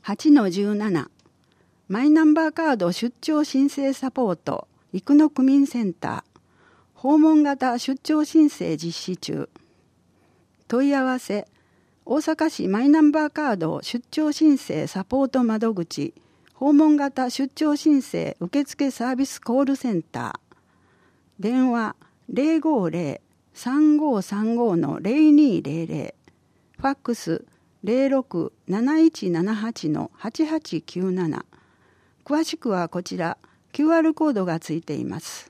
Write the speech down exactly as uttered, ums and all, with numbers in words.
はちのじゅうなな マイナンバーカード出張申請サポート生野区民センター訪問型出張申請実施中。問い合わせ大阪市マイナンバーカード出張申請サポート窓口訪問型出張申請受付サービスコールセンター電話 ゼロごゼロ さんごさんご のゼロにゼロゼロファックス ゼロろく なないちななはち のはちはちきゅうなな詳しくはこちら キューアール コードがついています。